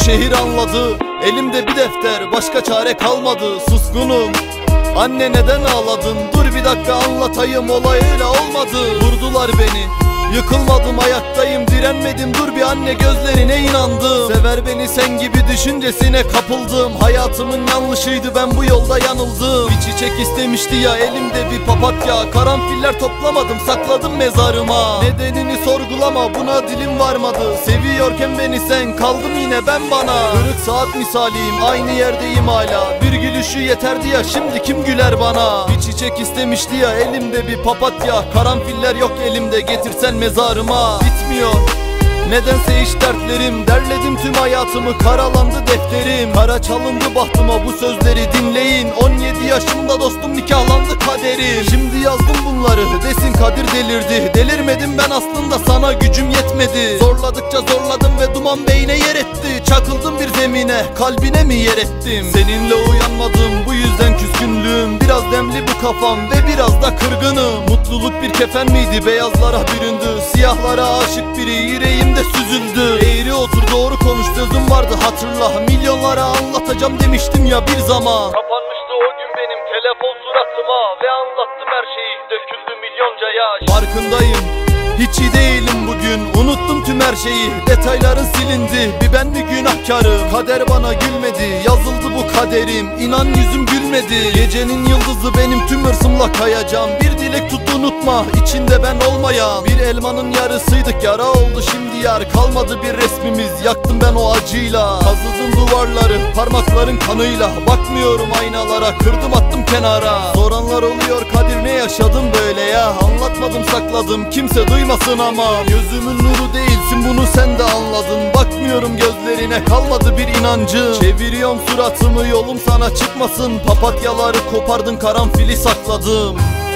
şehir anladı. Elimde bir defter, başka çare kalmadı. Suskunum, anne neden ağladın? Dur bir dakika anlatayım, olay öyle olmadı. Vurdular beni, yıkılmadım, ayaktayım, direnmedim. Dur bir anne, gözlerine inandım. Sever beni sen gibi düşüncesine kapıldım. Hayatımın yanlışıydı, ben bu yolda yanıldım. Bir çiçek istemişti ya elimde bir papatya. Karanfiller toplamadım, sakladım mezarıma. Nedenini sorgulama, buna dilim varmadı. Seviyorken beni sen, kaldım yine ben bana. Kırık saat misaliyim, aynı yerdeyim hala. Bir gülüşü yeterdi ya, şimdi kim güler bana? Bir çiçek istemişti ya elimde bir papatya. Karanfiller yok elimde, getirsen mezarıma. Bitmiyor nedense hiç dertlerim. Derledim tüm hayatımı, karalandı defterim. Kara çalındı bahtıma, bu sözleri dinleyin. 17 yaşımda dostum, nikahlandı kaderim. Şimdi yazdım bunları, desin Kadir delirdi. Delirmedim ben aslında, sana gücüm yetmedi. Zorladıkça zorladım ve duman beyne yer etti. Çakıldım bir zemine, kalbine mi yer ettim? Seninle uyanmadım, bu yüzden küskünlüğüm. Biraz demli bu kafam ve biraz da kırgınım. Mutluluk bir kefen miydi, beyazlara büründü. Siyahlara aşık biri yüreğimde süzüldü. Eğri otur, doğru konuş, sözüm vardı hatırla. Milyonlara anlatacağım demiştim ya bir zaman. Kapanmıştı o gün benim telefon suratıma ve anlattım her şeyi, döküldü milyonca yaş. Farkındayım, hiç iyi değilim bugün. Unuttum tüm her şeyi, detayların silindi. Bir ben mi günahkarım? Kader bana gülmedi, yazıldı bu kaderim. İnan yüzüm gülmedi. Gecenin yıldızı benim, tüm hırsımla kayacağım. Bir dilek tut unutma, içinde ben olmayan. Bir elmanın yarısıydık, yara oldu şimdi yar. Kalmadı bir resmimiz, yaktım ben o acıyla. Kazıdım duvarları parmakların kanıyla. Bakmıyorum aynalara, kırdım attım kenara. Soranlar oluyor, Kadir ne yaşadım böyle ya? Anlatmadım, sakladım, kimse duymasın ama. Gözümün nuru değilsin, bunu sen de anladın. Bakmıyorum gözlerine, kalmadı bir inancım. Çeviriyorum suratımı, yolum sana çıkmasın. Papatyaları kopardın, karanfili sakladım.